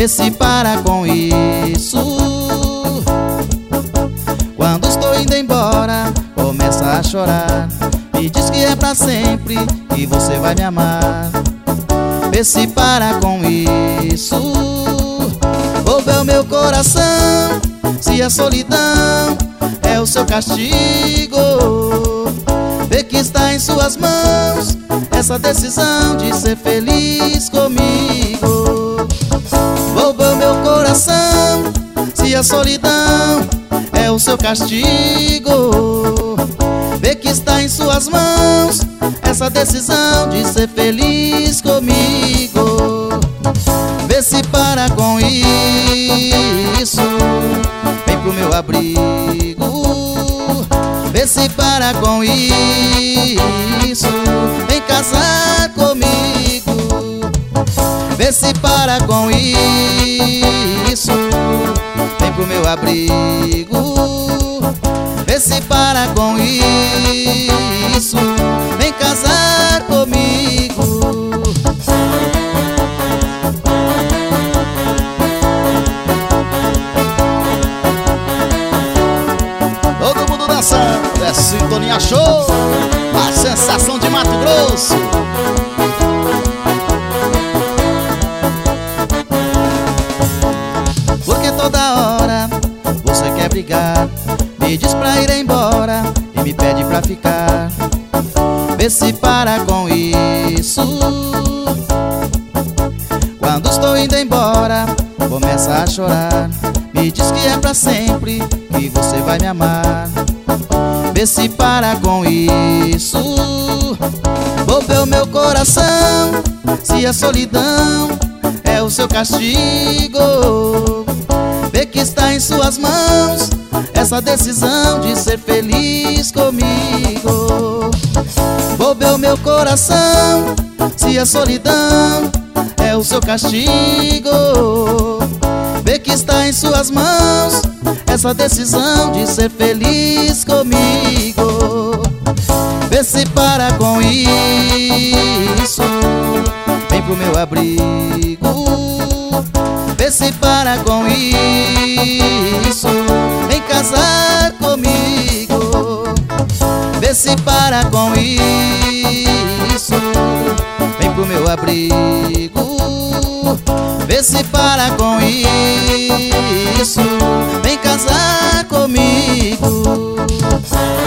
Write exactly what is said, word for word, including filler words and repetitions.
vê se para com isso. Quando estou indo embora, começa a chorar. Me diz que é pra sempre, que você vai me amar. Vê se para com isso. Vou ver o meu coração, se a solidão é o seu castigo. Vê que está em suas mãos essa decisão de ser feliz comigo. Vou ver o meu coração, se a solidão é o seu castigo. Vê que está em suas mãos essa decisão de ser feliz comigo. Vê se para com isso, vem pro meu abrigo. Vê se para com isso, vem casar comigo. Vê se para com isso, vem pro meu abrigo. Vê se para com isso, vem casar comigo. Todo mundo dançando, é Sintonia Show, a sensação de Mato Grosso. Porque toda hora você quer brigar, me diz pra ir embora e me pede pra ficar. Vê se para com isso. Quando estou indo embora, começa a chorar. Me diz que é pra sempre, que você vai me amar. Vê se para com isso. Vou ver o meu coração, se a solidão é o seu castigo. Vê que está em suas mãos essa decisão de ser feliz comigo. Vou ver o meu coração, se a solidão é o seu castigo. Vê que está em suas mãos essa decisão de ser feliz comigo. Vê se para com isso, vem pro meu abrigo. Vê se para com isso, vem casar comigo. Vê se para com isso, vem pro meu abrigo. Vê se para com isso, vem casar comigo.